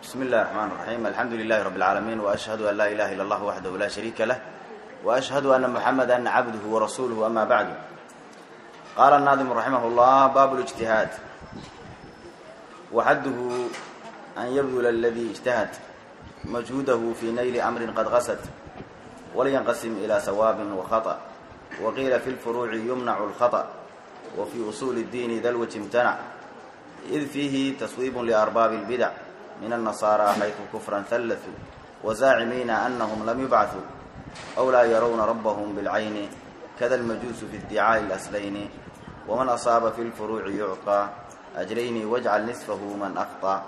بسم الله الرحمن الرحيم. الحمد لله رب العالمين، وأشهد أن لا إله إلا الله وحده لا شريك له، وأشهد أن محمدا عبده ورسوله. أما بعد، قال الناظم رحمه الله: باب الاجتهاد، وحده أن يبذل الذي اجتهد مجهوده في نيل أمر قد غست، ولينقسم إلى صواب وخطأ، وقيل في الفروع يمنع الخطأ، وفي أصول الدين ذا الوجه امتنع، إذ فيه تصويب لأرباب البدع من النصارى حيث كفرا ثلثوا، وزاعمين أنهم لم يبعثوا أو لا يرون ربهم بالعين، كذا المجوس في ادعاء الأصلين، ومن أصاب في الفروع يعطى أجرين، واجعل نصفه من أخطأ،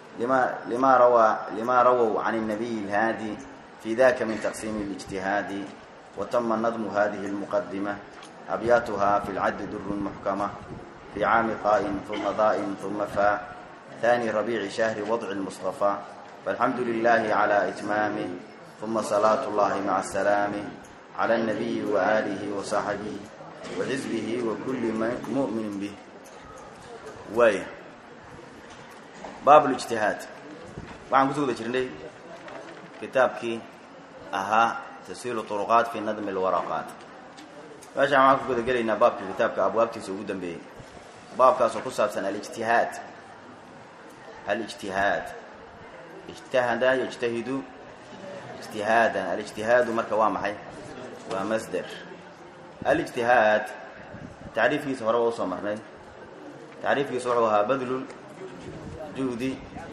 لما رووا عن النبي الهادي في ذاك من تقسيم الاجتهاد. وتم نظم هذه المقدمة، أبياتها في العد در محكمة، في عام قاء ثم ضاء ثم فاء، ثاني ربيع شهر وضع المصطفى، فالحمد لله على إتمامه، ثم صلاة الله مع السلام على النبي وآله وصحبه وحزبه وكل مؤمن به. وايه باب الاجتهاد. waxaan kusoo jirnay kitaabkii ahaa tasiilu turuqaat fi nadm alwaraqat. waxaan ku gudagalaynaa baabkii kitaabka abwaabtiisa ugu dambeeyay, baabkaas oo ku saabsan al-ijtihaad. الاجتهاد اجتهد يجتهد اجتهادا. الاجتهاد marka waa maxay? waa masdar. الاجتهاد taariifkiisa hore oo soo marnay, taariifkiisa wuxuu ahaa badlul juhdi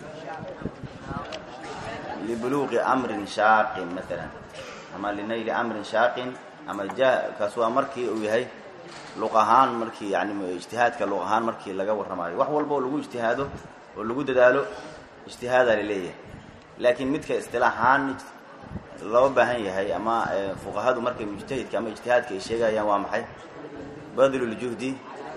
libuluuqi amrin shaaqin مثلا, ama linayli amrin shaaqin, ama kaas waa markii uu yahay luq ahaan, markii yani ijtihaadka luq ahaan markii laga warramayo. wax walba oo lagu ijtihaado oo lagu dadaalo ijtihaada leeyahay, laakiin midka istilaahan loo baahan yahay ama fuqahadu markay mujtahidka ama ijtihaadka ay sheegayaan waa maxay? badlul juhdi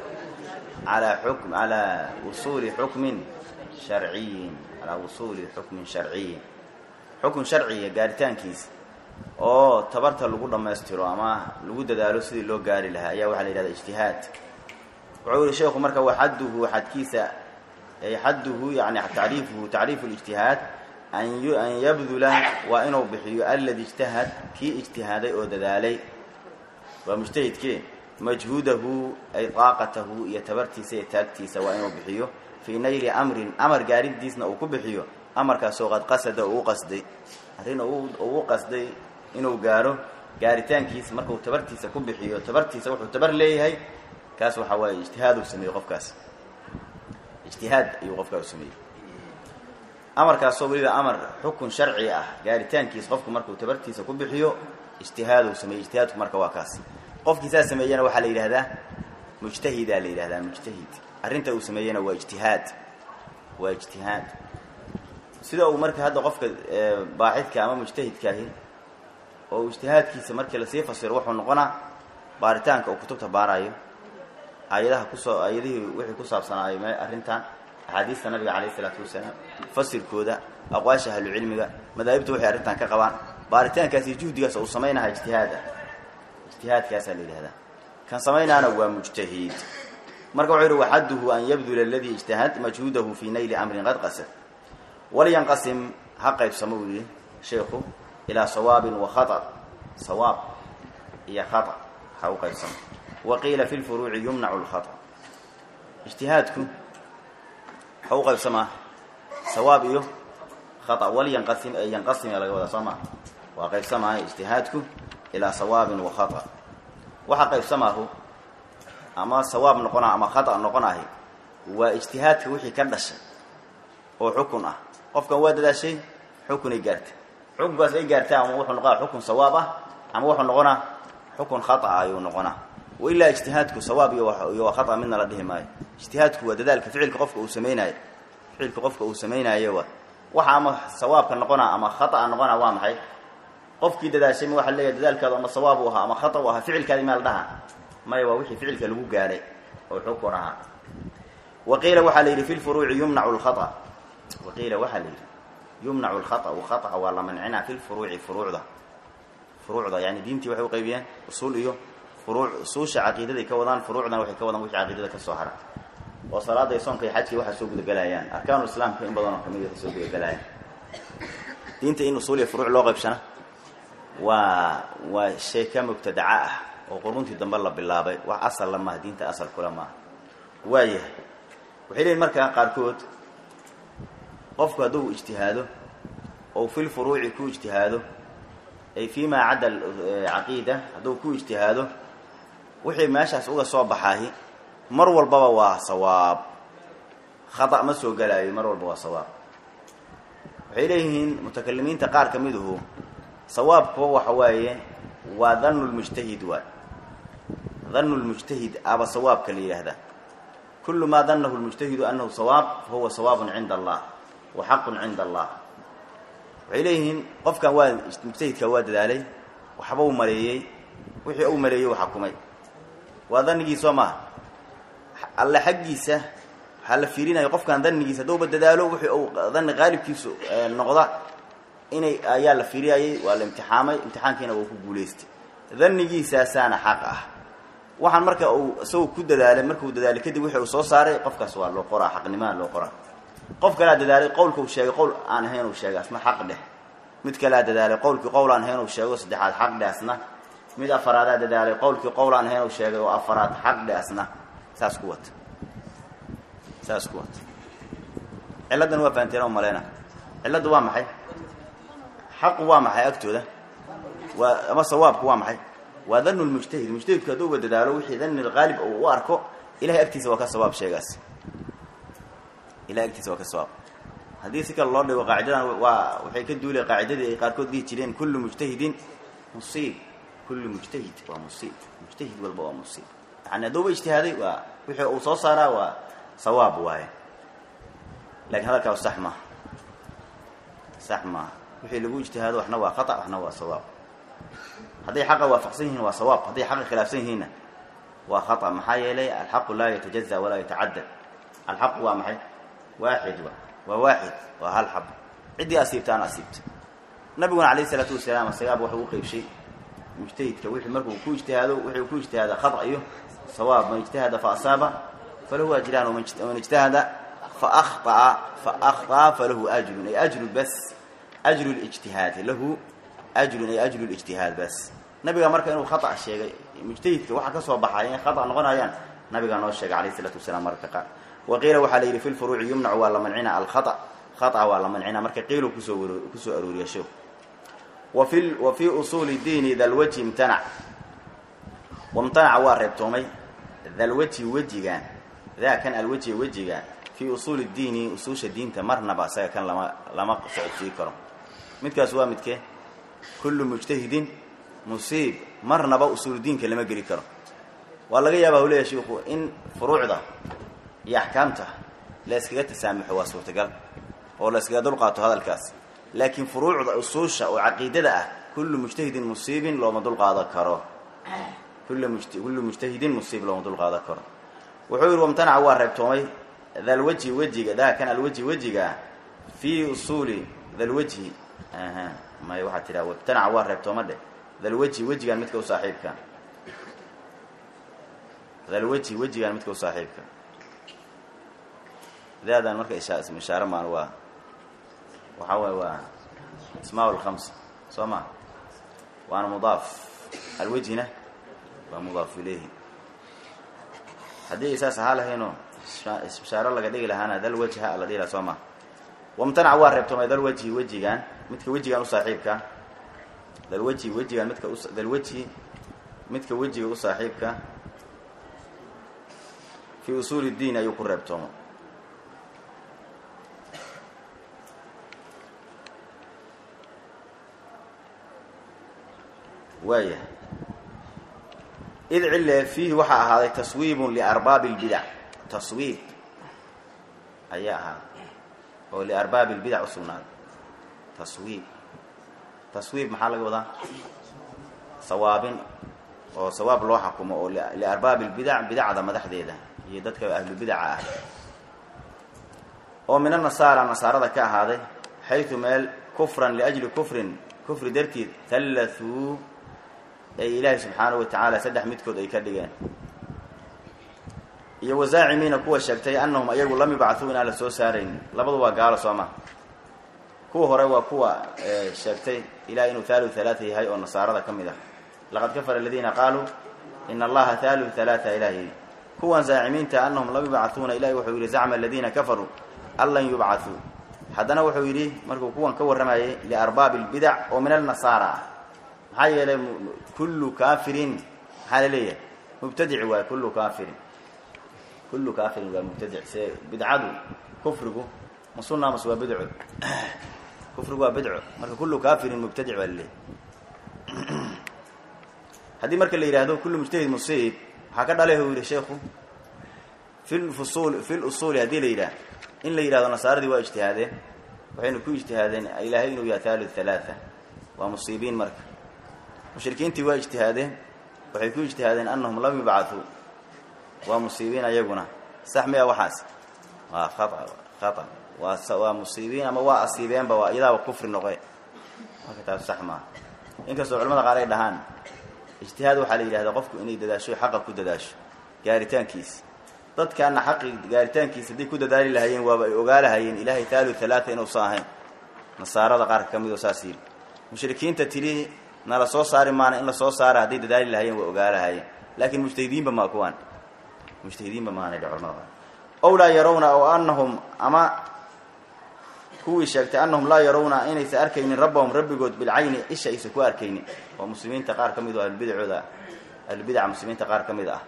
ala wusuli hukmin shar'iyyin, ala wusuli hukmin shar'iyyin, hukm sharciya gaaritaankiisa oo tabarta lagu dhameystiro ama lagu dadaalo sidii loo gaari lahaa ayaa waxa la yiraahdaa ijtihaad. wuxuu sheekhu marka waxaduhu xadkiisa حده يعني تعريفه تعريف الاجتهاد أن يبذل وإنه بحيو الذي اجتهد كي اجتهادي أو ددالي ومجتهد كي مجهوده أي طاقته يتبرتي سيتاكتي سواء بحيو في نيل أمر قارب ديسنا أو كبحيو أمر كاسو قد قصد أو قصدي هرين أو قصدي إنه قارتان كيس مركو تبرتي سكبحيو تبرتي سوحو تبر ليه هاي كاسو حواي اجتهاد وسمي قف كاس اجتهاد يوقف كاسمي. أمر كاسو ولي أمر حكم شرعي قارتانكيس قفكم مركو تبرتيس كو بخيو اجتهاد وسمي اجتهاد مركو واكاس قف كيسا سمينا waxa la yiraahdaa mujtahid la yiraahdaa mujtahid. arinta uu sameeyana waa ijtihaad sida uu marka hadda qofka baaxidka ama mujtahidka ahi oo ijtihaadkiisa markii la sii fasiro wuxuu noqonaa baaritaanka uu kutubta baarayo ayadihii wixii ku saabsanaayay arintan axaadiista nabiga calayhi salaatu wasalaam, fasirkooda, aqwaasha ahlu cilmiga, madaahibta wixii arintan ka qabaan, baaritaankaas iyo juhdigaas uu sameeynaha ijtihaadkaas la yiraahdaa. kan sameeynaana waa mujtahid. marka wuxuu yiri waxaduhu an yabdul alladhi ijtahad majhudahu fi nayl amrin qad qasad, waliyanqasim haqayb samawi sheekhu ila sawabin wa khata. sawab iyo khata ha u qaybsan. وقيل في الفروع يمنع الخطأ. اجتهادكم حقوق السماء صواب خطأ، ولينقسم إلى ولا سماء وقيل سماء اجتهادكم إلى صواب وخطأ. وحق السماء أما صواب نقنا أما خطأ نقناه، واجتهادك وحي كدش أو حكمه قفك واد ذا شيء حكم يجرت حكم بس يجرتها أما وحنا نقول حكم صوابه أما وحنا نقنا حكم خطأ أيو نقنا. وإلا اجتهادك صواب يو خطأ منا لديه ماي. اجتهادك وذلك فعلك قفك وسميناه، فعلك قفك وسميناه يوا waxa ama sawaabka noqona ama khata noqona waa maxay? qofkii dadaashay waxa la yiraahdaa dadaalka ama sawaab waha ama khata waha ficilkaadi meel dhaha may waa wixii ficilka lagu gaaray oo xukun aha. وقيل waxa la yiri fil furuu'i yumna'u al khata. وقيل waxa la yiri yumna'u al khata wa khata wala man'ina fil furuu'i furuu'da yani diintii waxay u qaybiyeen usul iyo furuuc usuusha aqeedada ka wadaan furuucdan waxay ka wadaan wixii aqeedada ka soo hara. وصلاة يصون كي حاجة واحد سوق الجلايان أركان الإسلام كإن بدنا كمية سوق الجلايان دينت إنه صولي فروع لغة بسنة وشيء كم ابتدعاء وقرونتي دنبلا بالله بي وأصل لما دينت أصل كل ما وايه وحين المركة قاركود قفك دو اجتهاده أو في الفروع كو اجتهاده أي فيما عدا العقيدة دو كو اجتهاده وحين ماشي أسوق صواب بحاهي مروى البوا صواب خطأ مسو قلاي مروى البوا صواب وحينهن متكلمين تقار كميده صواب هو حوايه وظن المجتهد ظن المجتهد أبا صواب كليه هذا كل ما ظنه المجتهد أنه صواب فهو صواب عند الله وحق عند الله وإليهن قف كان مجتهد كواد عليه وحبوا مليي وحي أو مليي وحكمي وظنه سما الله حقيسه هل فيرينا يقف كان ظنه دوب الدداله وحي أو ظن غالب كيسو النقضة إني أيال فيريا والامتحان امتحان كنا وكبوليست ظنه ساسان حقه waxaan marka uu soo ku dadaalay markuu dadaalay kadib wuxuu soo saaray qofkaas waa loo qoraa xaqnimaan loo qoraa qof kala dadaalay qowlku uu sheegay qowl aan ahayn uu sheegay asna xaq leh mid kala dadaalay qowlku qowl aan ahayn uu sheegay saddexaad xaq leh asna mid afaraad dadaalay qowlku qowl aan ahayn uu sheegay oo afaraad xaq leh asna saas ku wata ciladan waa faanteen oo maleena ciladu waa maxay xaq waa maxay agtooda waa ama sawaabku waa maxay وظن المجتهد كدوب الدلاله وحي ظن الغالب او واركو الى اكتسب وكسباب شيغاس الى اكتسب وكسباب حديثك الله لو قاعدنا وحي كدوله قاعدتي قاركود دي جيرين كل مجتهد مصيب كل مجتهد ومصيب مجتهد والبوا مصيب يعني دوب اجتهادي وحي او سو سارا وصواب واي لكن هذا كان صح ما وحي لو اجتهاد وحنا وا خطا وحنا وا صواب هذه حق وافقسين وصواب هذه حق خلافسين هنا وخطأ محايا لي الحق لا يتجزأ ولا يتعدل الحق هو محي واحد وواحد وهالحب عدي أسيبت أنا أسيبت نبينا عليه الصلاة والسلام الصياب وحقوقي بشيء مجتهد كويح مركو كو اجتهاده وحي كو اجتهاده خطأ أيه صواب من اجتهد فأصاب فله أجران ومن اجتهد فأخطأ فله أجر أي أجر بس أجر الاجتهاد له أجر أي أجر الاجتهاد بس نبي مركا إنه خطأ الشيء مجتهد كواحد كسب بحاين خطأ نقولنا يعني نبي قال الشيء عليه الصلاة والسلام مركا وقيل وحليل في الفروع يمنع ولا منعنا الخطأ خطأ ولا منعنا مركا قيل كسو أروري شو وفي أصول الدين ذا الوجه امتنع وامتنع وارب تومي ذا الوجه وجهان ذا كان الوجه وجهان في أصول الدين أصول الدين تمرنا بأسا كان لما صعد فيه كرم متك سوا متك كل مجتهد مصيب مرنا بأصول الدين كلمة جري كرم والله جاي بقول يا شيخ إن فروع ده يحكمته لا سكت تسامح واسوت قال ولا سكت دلقات هذا الكاس لكن فروع أصول وعقيدة ده كل مجتهد مصيب لو ما دلق هذا كره كل مجتهد مصيب لو ما دلق هذا كره وحور وامتنع وارب تومي ذا الوجه وجهه ذا كان الوجه وجهه في أصول ذا الوجه ما يوحد ترى وامتنع وارب تومي ذا الوجه وجهه متك وصاحبك ذا الوجه وجهه متك وصاحبك ذا المركز اسم إشارة مع الوا وحول اسماء الخمسة صمع وأنا مضاف الوجه هنا ومضاف إليه هذه أساس حالة هنا إشارة الله قديك لهنا ذا الوجه الذي لا صمع وامتنع وارب تومي ذا الوجه وجه كان متك وجه كان وصاحبك ذا الوجه وجه كان متك ذا الوجه متك وجه وصاحبك في أصول الدين يقرب تومي وايه إذ عله فيه وحى هذا تصويب لأرباب البدع تصويب أيها أو لأرباب البدع والسنة تصويب محل وضع صواب أو صواب الله حكم أو لأرباب البدع بدع هذا مدح ذي يدتك أهل البدع ومن النصارى ذكاء هذا حيث مال كفرا لأجل كفر درتي ثلثوا أي إله سبحانه وتعالى سدح متكود أي كدجان iyo wazaacimiina kuwa sheegtay annahum ayagu lam yubcathu inaan la soo saarayn labadu waa gaalo sooma kuwa hore waa kuwa sheegtay ilaahay inuu thaalu thalaatha yahay oo nasaarada ka mid ah laqad kafara alladina qaaluu ina allaha thaalu thalaatha ilaahi kuwan zaacimiinta annahum lam yubcathuuna ilaahay wuxuu yidhi zacma aladiina kafaruu an lan yubcathuu haddana wuxuu yidhi markuu kuwan ka warramayay liarbaabi albidac oo min alnasaara ah maxaa yeelay kullu kaafirin maxaa la leeyahay mubtadici waay kullu kaafirin waa mubtadic se bidcadu kufrigu ma sunna mas waa bidco kufrigu waa bidco marka kullu kaafirin mubtadic waa laleeyahay haddii marka la yidhaahdo kullu mujtahid musiib waxaa ka dhalay uu yidhi sheekhu fi lusuuli haddii la yidhaah in la yidhahdo nasaaradii waa ijtihaadeen waxaynu ku ijtihaadeen ilaahay inuu yahay thaalu thalaatha waa musiibiin marka mushrikiintii waa ijtihaadeen waxay ku ijtihaadeen annahum lam yubcathuu waa musiibiin ayaguna sax miya waxaas waa khata waa musiibiin ama waa asiibeenba waa iyadaaba kufri noqe marka taas sax maaha inkastoo culamada qaar ay dhahaan ijtihaad waxaa la yidhahdaa qofku inay dadaasho xaqa ku dadaasho gaaritaankiisa dadkaana xaqi gaaritaankiisa hadday ku dadaali lahayeen waaba ay ogaa lahayeen ilaahay thaalu thalaatha inuusan ahayn nasaarada qaar ka mid oo saas yidhi mushrikiinta tiri nala soo saari maana in la soo saara hadday dadaali lahayeen waa ogaa lahayeen laakiin mujtahidiinba maa kuwaan mujtahidiinba maanay culamada ow laa yarawna oo annahum ama kuwii sheegtay annahum laa yarawna inaysan arkaynin rabbahum rabbigood bilcayni isha aysan ku arkaynin oo muslimiinta qaar ka mid oo ahlulbidaca muslimiinta qaar ka mid ah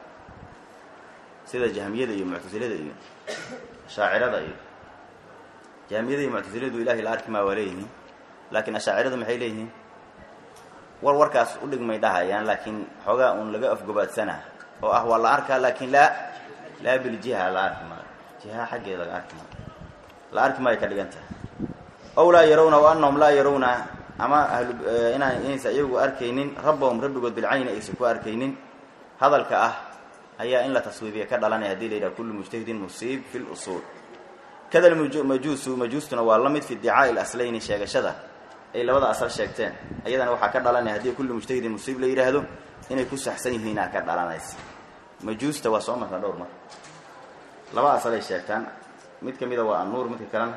sida jahmiyada iyo muctasilada iyo ashaacirada iyo jahmiyada iyo muctasiladu ilaahay la arki maa waa leeyihiin laakiin ashaaciradu maxay leeyihiin warkaas u dhigmay dhahayaan laakiin xoogaa uun laga afgobaadsanaa oo ah waa la arkaa laakiin laa biljiha la arki maayo jiha xaggeeda laga arki maayo la arki maayo ka dhigan tahay ow laa yarawna wa annahum laa yarawna ama inaysan iyagu arkaynin rabbahum rabbigood bilcayni aysan ku arkaynin hadalka ah ayaa in la taswiibiya ka dhalanaya hadii la yidhaha kullu mujtahidin musiib fi lusuul kada majuustuna waa la mid fi iddicaa'i alaslayni sheegashada ay labada asal sheegteen ayadana waxaa ka dhalanaya haddii kullu mujtahidin musiib la yidhaahdo inay ku saxsan yihiinaa ka dhalanaysa majuusta waa soo marna dhowr mar laba asal ay sheegtaan mid ka mida waa annuur midka kalena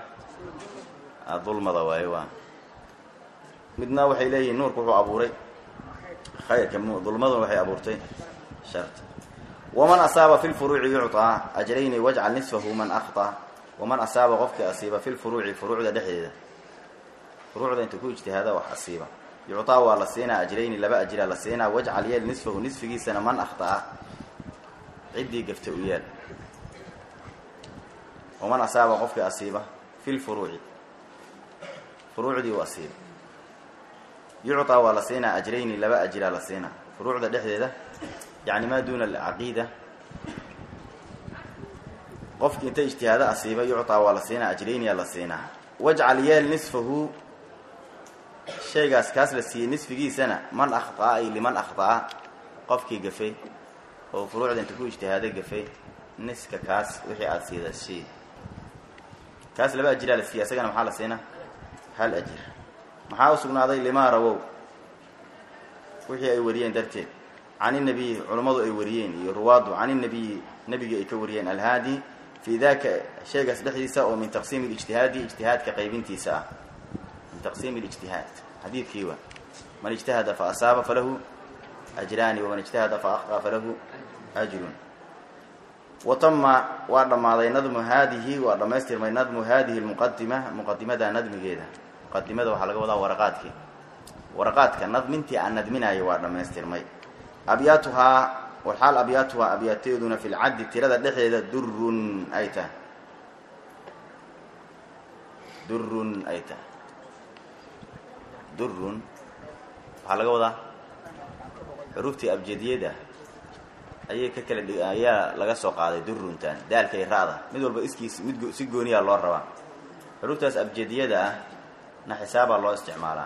dulmada waaye waa midna waxay leeyihiin nuurku wuxuu abuuray khayrka dulmaduna waxay abuurtay sharta waman asaaba fi lfuruuci yucطaa ajrayni wajcal nisfahu man akhطa waman asaaba qofkii asiiba fi lfuruuci furuucda dhexdeeda furuucda inta ku ijtihaada wax asiiba yucطaa waa la siinaa ajrayni laba ajraa la siinaa wajcal yeel nisfahu nisfigiisana man akhطa'a ciddii gafta u yeel waman asaaba qofkii asiiba fi lfuruuci furuucdii u asiiba yucطaa waa la siinaa ajrayni laba ajraa la siinaa furuucda dhexdeeda يعني ما دون العقيدة قفك انت اجتهاد أصيبا يعطى ولا سينا أجرين يلا سينا واجعل يال نصفه شيء كاس لسي نصفه سنة من أخطأ أي لمن أخطأ قفك قفي وفروع انت تكون اجتهاد قفي نسك كاس وحي أصيد الشيء كاس لبا أجرى للسياسة كان محال سينا هل أجر محاول سقنا هذا اللي ما رووا وحي أي وريين درتين عن النبي علماء أي وريين يرواد عن النبي أي كوريين الهادي في ذاك شيء قصدحيسا ومن تقسيم الاجتهاد اجتهاد كقيبين تيسا من تقسيم الاجتهاد حديث كيوة من اجتهد فأصاب فله أجران ومن اجتهد فأخطأ فله أجر وتم وعلم على نظم هذه وعلم يستر من نظم هذه مقدمة نظم جيدة مقدمة وحلقة وضع ورقاتك النظم انت عن نظمنا وعلم يستر مي أبياتها والحال أبياتها أبياتيدنا في العد ترى دحية در أيته در على قوضة حروفتي أبجدية ده أيه ككل أيه لقى سوق هذا در تاني ده الكي رادة مدول بإسكي مد سجوني الله الروا حروفتي أبجدية ده نحساب الله استعمالها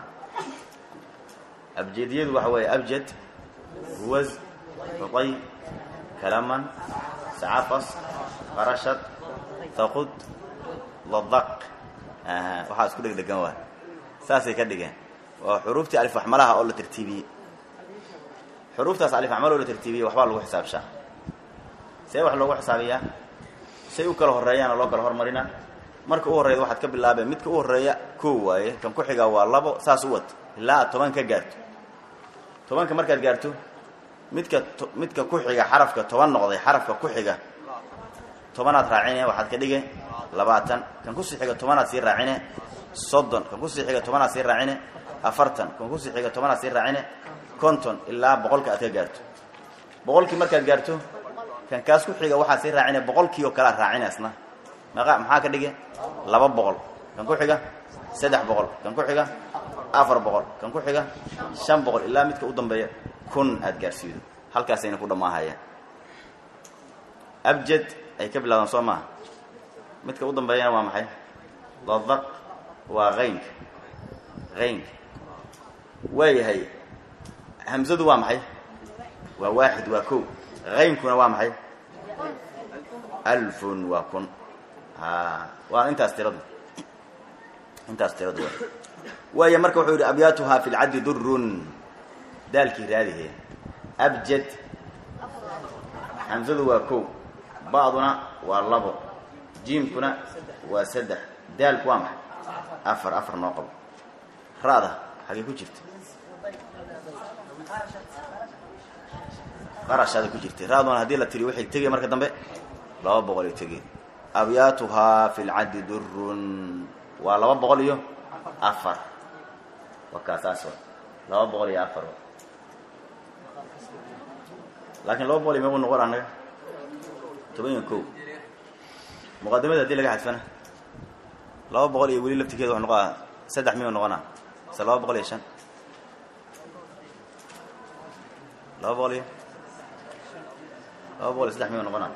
أبجدية وحوي أبجد هوز رطي كلاما سعفص قرشت ثقد لضق waxaa isku dhigdhigan waa saasay ka dhigeen waa xuruuftii alif axmalaha oo la tartiibiyey xuruuftaas alif axmal oo la tartiibiyey waxbaa lagu xisaabshaa see wax loogu xisaabiyaa say u kala horeeyaan oo loo kala hormarina marka u horeeyo waxaad ka bilaabeen midka u horeeya koow waaye kan ku xiga waa labo saas u wad ilaa 10 ka gaarto 10 markaad gaarto midka ku xiga xarafka 10 noqday xarafka ku xiga 10aad raacinaya waxaad ka dhigay 20 kan ku sii xiga 10aad sii raacine 30 kan ku sii xiga 10aad sii raacine 40 kan ku sii xiga 10aad sii raacine 50 ilaa 100 aad ka gaarto 100 markaad gaarto kan kaas ku xiga waxa sii raacine 100 oo kala raacineysna maxaa ka dhigay 200 kan ku xiga 300 kan ku xiga 400 kan ku xiga 500 ilaa midka u dambeeya 1000 aad gaarsiido halkaas ayna ku dhamaahayaan abjad ay ka bilaabaan Soomaa midka u dambeeyana waa maxay dadaq waa qayn waayahay hamzadu waa maxay waa waaxid waa koow qaynkuna waa maxay alfun waa kun waa intaas tiradu waaya marka wuxuu yiri abyatuha fil add durrun dalki raadihi abjad hamzadu waa koow baaduna waa labo jiimkuna waa saddex daalku waa maxay afar noo qabo raada xagee ku jirta qarashada ku jirtay raaduna hadii la tiri wixii tagay marka dambe 200 tagay abyatuha fil add durrun waa 204 wakaasaas 204 laakiin 200 ma noqon anaga 12 muqaddimada hadii laga xadfana 200 iyo wali laftigeeda wax noqon 300 noqona 205 200 300 noqona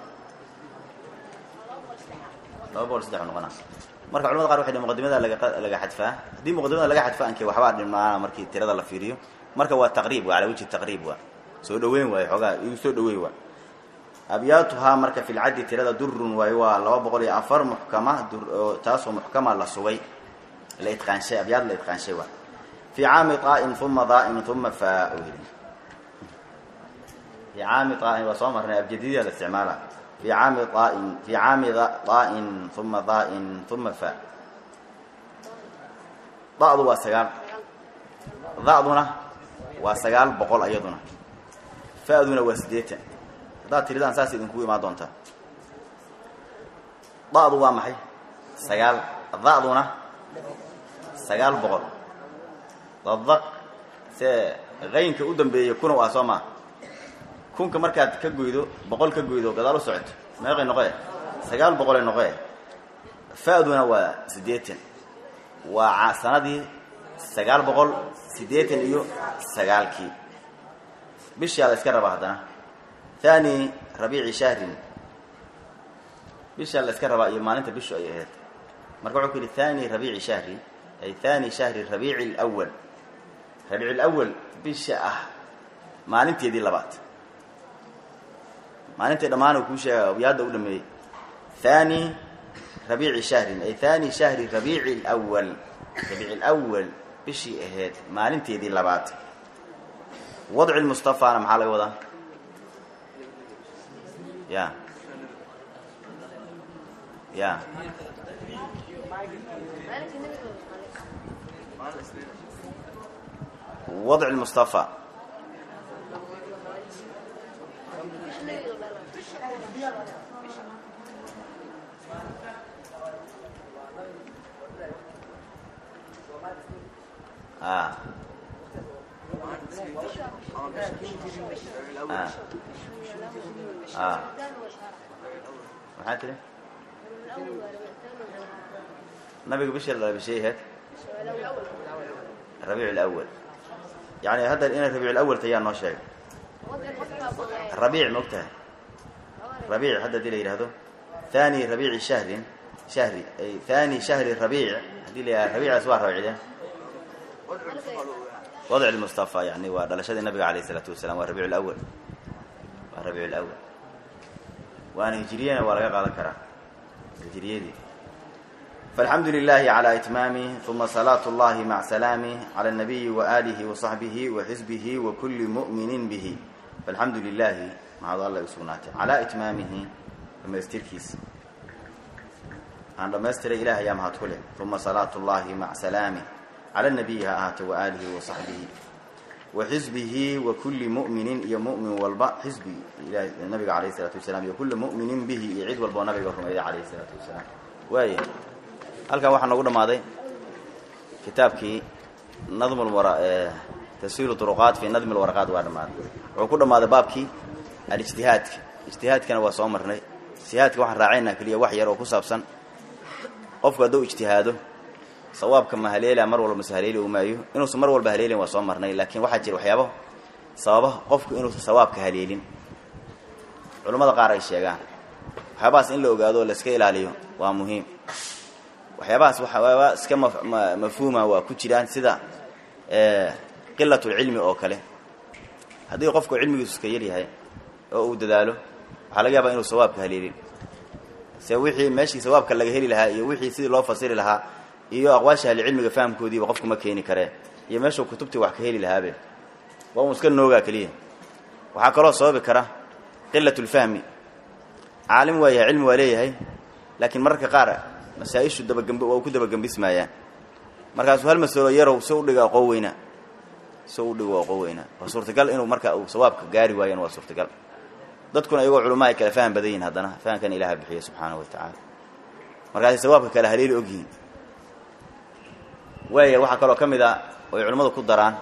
203 noqona marka culimada qaar waxay muqaddimada laga xadfaa hadii muqaddimada laga xadfaa anke waxba dhimaa markii tirada la fiiriyo marka waa taqriib waa ala wajhi taqriib waa soo dhaweyn way xogaa uu soo dhaweey waa abyatuha marka fil add tirada durrun way waa 204 muhkama taasoo muhkama la sugay la itqaanshay abyad la itqaanshay waa fi aam ta'in thumma dha'in thumma fa'il fi aam ta'in wa samarna abjadiyya la isticmaala في عام ضاء ثم ضاء ثم فاء ضاء وسجال ضاءنا وسجال بقول أيضنا فاءنا وسديت ضاء تريدان أساسي إنكوي ما دونتا ضاء ومحي سجال ضاءنا سجال بقول ضاء غين كأودم بيكونوا أسماء kunka markaad ka gooydo 100 ka gooydo gadaal u socoto meeqay noqoy 900 ay noqoy faaduna waa 80 waa sanadii 980 iyo 9kii bishii la iska raba hadana thani rabiici shahrin bishii la iska raba iyo maalinta bishu ay ahayd marka wuxuu yiri thani rabiici shahri ay thani shahri rabiici al-awwal bishii maalinteedii labaad maalinta dhamaano ku sheegay abyaada u dhameeyay thani rabiici shahrin ay thani shahri rabiici al-awwal bishi ahayd maalinteedii labaad wadci al-mustafa ana maxaa laga wadaa ya wadci al-mustafa محاترة نبي بشر ولا بشيء هاد الربيع الأول يعني هذا الإن الربيع الأول تيان نوشيء الربيع مقتها ربيع هذا دليل هذا ثاني ربيع شهري أي ثاني شهر الربيع هذه اللي ربيع أسوار ربيع وضع المصطفى يعني ودلشة النبي عليه الصلاة والسلام والربيع الأول وأنا هجرينا ولا قال كرا هجريدي فالحمد لله على إتمامه ثم صلاة الله مع سلامه على النبي وآله وصحبه وحزبه وكل مؤمن به فالحمد لله mahad alla usugnaatay calaa itmaamihi dhammaystirkiisa aan dhammaystiray ilaahay yaa mahad ku leh uma salaatu llahi maca salaamih cala nabiyi ha ahaatay wa aalihi wa saxbihi wa xisbihi wa kulli mu'minin iyo mu'min walba xisbi ilaahay nabiga calayhi salaatu wasalaam iyo kulli mu'minin bihi iyo cid walba oo nabiga rumeeyay calayhi salaatu wasalaam waaye halkan waxaa noogu dhammaaday kitaabkii nadm tasiilu turuqaat fi nadm alwaraqaat waa dhammaaday wuxuu ku dhammaaday baabkii alijtihaadka ijtihaadkana waa soo marnay ijtihaadka waxaan raacaynaa keliya wax yar oo ku saabsan qofku hadduu ijtihaado sawaabka ma haleelaa mar walba mase haleeli umaayo inuusan mar walba haleelin waa soo marnay laakiin waxaa jira waxyaabo sababa qofku inuusan sawaabka haleelin culimmada qaar ay sheegaan waxyaabahaas in la ogaado oo la iska ilaaliyo waa muhiim waxyaabahaas waxaa iska mafhuuma waa ku jiraan sida qilatulcilmi oo kale haddii qofku cilmigiisu iska yar yahay oo uu dadaalo waxaa laga yaabaa inuu sawaabka haleelin se wixii meeshii sawaabka laga heli lahaa iyo wixii sidii loo fasiri lahaa iyo aqwaasha ahlicilmiga fahamkoodiiba qofku ma keeni karee iyo meeshuu kutubtii wax ka heli lahaabe waa uu iska noogaa keliya waxaa kaloo sababi kara qilatulfahmi caalim waa yahay cilmi waa leeyahay laakiin mararka qaar masaa-ishu waa ku dabagembismaayaan markaasuu hal masalo yarow si udhiga aqoon weynaa si udhigo aqoon weynaa waa suurtagal inuu marka uu sawaabka gaari waayan waa suurtagal dadkuna iyagoo culamaa ay kala faham badan yihin haddana fahamkana ilaaha bixiya subxaanahu wa tacaala markaasay sawaabka kale haleeli og yihiin waaya waxaa kaloo ka mid a oy culimmadu ku daraan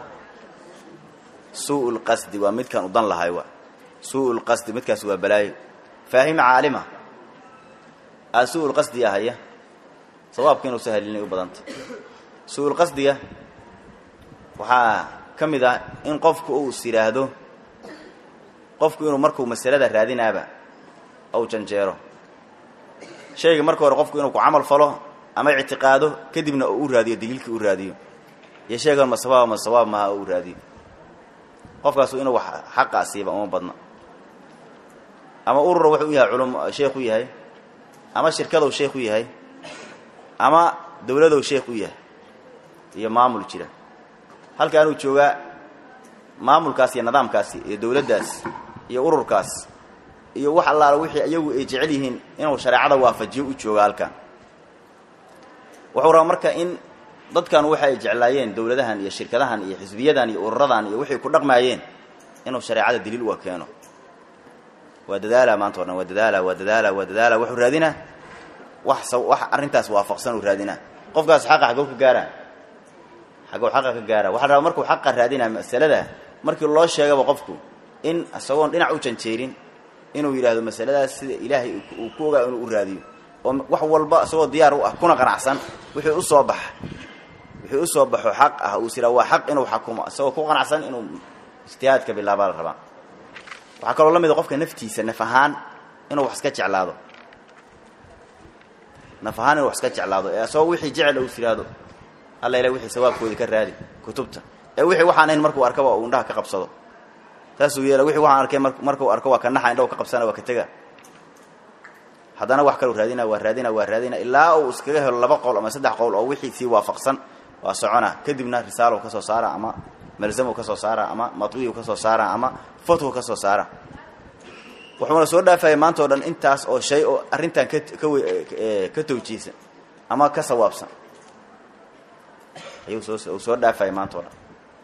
suu lqasdi waa midkaan u dan lahay wa suu lqasdi midkaas waa balaayo faahima caalima suu lqasdi ahaya sawaabka inuusa haleelin u badanta suu lqasdiga waxaa ka mid ah in qofku uu is yidhaahdo qofku inuu markuu masalada raadinaaba ou janjeero shayga marka hore qofku inuu ku camal falo ama ictiqaado kadibna uu u raadiyo daliilkii u raadiyo iyo sheegan ma sawaab maha u raadiyo qofkaasu inuu wax xaqa asiiba uma badna ama urura wuxuu yahay sheekh u yahay ama shirkadow sheekh u yahay ama dawladow sheekh u yahay iyo maamul jira halkaanuu joogaa maamulkaas iyo nidaamkaasi iyo dawladdaas iyo ururkaas iyo wax allaala wixii iyagu ay jecel yihiin inuu shareecada waafajiyo u jooga halkan wuxuu rabaa marka in dadkan waxa ay jeclaayeen dawladahan iyo shirkadahan iyo xisbiyadan iyo ururadan iyo wixii ku dhaqmaayeen inuu shareecada daliil u keeno waa dadaala maanta oo dhan waa dadaala wuxuu raadinaa wax arrintaas waafaqsan uu raadinaa qofkaas xaqa xagoo ka gaara waxa rabaa markuu xaqa raadinaa masalada markii loo sheegaba qofku in asagoon dhinac u janjeerin inuu yidhaahdo masaladaas sida ilaahay uu ku ogaa inuu u raadiyo oo wax walba isagoo diyaar u ah kuna qanacsan wixii u soo baxo xaq ah uu siraa waa xaq inuu xakumo isagoo ku qanacsan inuu ijtihaadka bilaabaa la rabaa waxaa kaloo la mid a qofka naftiisa naf ahaan inuu wax iska jeclaado ee isagoo wixii jecel uu siraado alla ilaa wixii sawaabkoodii ka raadi kutubta ee wixii waxaan ahayn markuu arkaba uu indhaha ka qabsado taasuu yeela wixii waxaan arkay markuu arko waa ka naxa indhahu ka qabsana waa ka tega haddana wax kaluu raadina ilaa uu iskaga helo 2 qowl ama 3 qowl oo wixii sii waafaqsan waa socona kadibna risaalo ka soo saara ama malzamo ka soo saara ama matwiyo ka soo saara ama fatwa ka soo saara wuxuuna soo dhaafay maanta oo dhan intaas oo shay oo arrintan ka tawjiisa ama ka sawaabsan ayuu soo dhaafay maanta oo dhan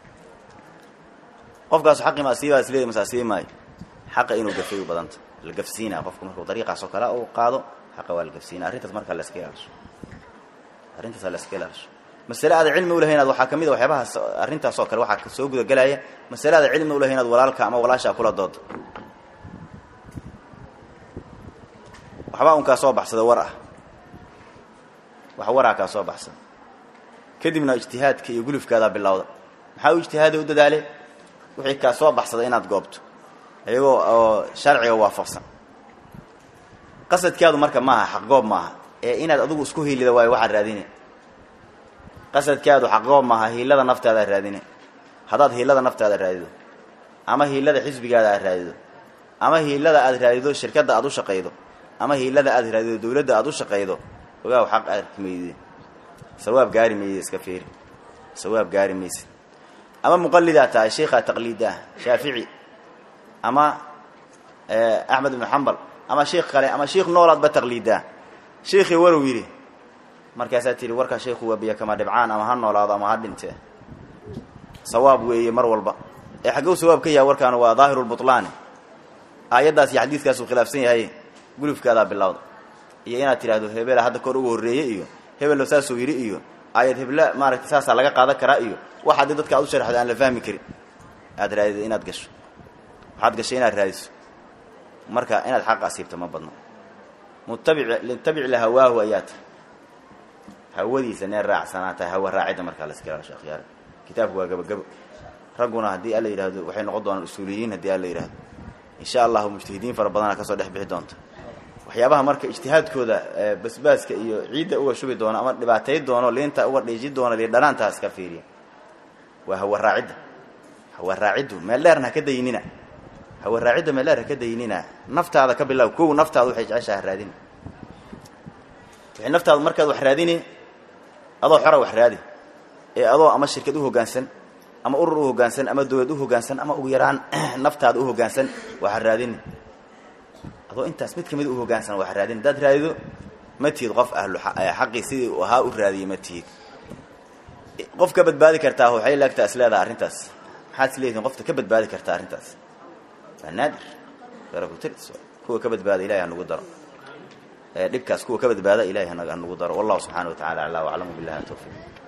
qofkaas xaqi ma siiba isleeyahay masaasiimay xaqa inuu gafay u badanta la gafsiina qofku markuu dariiqa soo kala oo qaado xaqa waa la gafsiina arrintaas marka la iska ilaaliso mas'alada cilmi u lahayn waxa kamid ah waxyaabaha arrintaas oo kale waxa soo guda galaya mas'alada cilmi u lahayn walaalka ama walaasha kula dood waxba ka soo baxsada wax ka soo baxsada kadibna ijtihaadka iyo gulufkaada bilowda maxaa uu ijtihaad u dadaalay wixii ka soo baxsada inaad goobto ayagoo oo sharciga waafaqsan qasadkaadu marka maaha xaq goob maaha ee inaad adigu isku hiilida way waxa raadinay qasadkaadu xaq goob maaha hiilada naftaada raadinay hadaad hiilada naftaada raadido ama hiilada xisbigaada aad raadido ama hiilada aad raadido shirkadda aad u shaqeydo ama hiilada aad raadido dawladda aad u shaqeydo ogaa xaq aad kumeeyay sawaab gaari meeyay iska fiir sawaab gaari meeyay ama muqallidata sheekha taqliida shaafici ama أحمد بن حنبل أما شيخ قال أما شيخ نولد بتقليده شيخي ورويري مركزاتي وركا شيخ وبيا كما دبعان أما هالنولد أما هالدنته صواب ويمر والبا حقو سواب كيا وركان وظاهر البطلان آيات في حديث كاسو خلاف سين هاي قولوا في كذا بالله يينا ترادو هبل هذا كورو وريه إيو هبل لو ساسو يري إيو آيات هبل ما ركتساس على قاعدة كرائيو واحد ضدك أو شرح عن الفهم كريم أدري إن أتقش حد قشينا الرئيس مركا إن الحق أسيبته ما بدنا نتبع لهواه وآياته هودي سنة راع سنة هو راعي مركا الاسكير شيخ يا كتاب هو قبل رجونا هدي الله يرهد وحين نقضوا عن الأصوليين هدي الله يرهد إن شاء الله مجتهدين فربنا كسر دح بحدونت وحيابها مركا اجتهاد كذا بس عيد أول شو بدونه أمر نبعتيه دونه اللي أنت أول يجي دونه اللي دلان تاس كفيري وهو الراعد هو الراعد ما لرنا كده ينينا هو الراعد ما لرنا كده ينينا نفط هذا قبل لو كو نفط هذا حيج عشان هرادين النفط هذا مركز وحراديني أضو حرا وحرادي أضو أما الشركة هو جانسن أما أوره جانسن أما دوده هو جانسن أما أويران نفط هذا هو جانسن وحراديني أضو أنت اسمك كم هو جانسن وحرادين ده ترادو ما تيغف أهل حقي سيد وها أرادي ما تيغ قف كبد بالي كرتاه حي لك تأسلا ذا أرنتاس حاسس ليه قفت كبد بالي كرتاه أرنتاس فنادر ترى قلت هو كبد بالي إلهي أنه قدر دبكاس هو كبد بالي إلهي أنه قدر والله سبحانه وتعالى أعلى وأعلم بالله التوفيق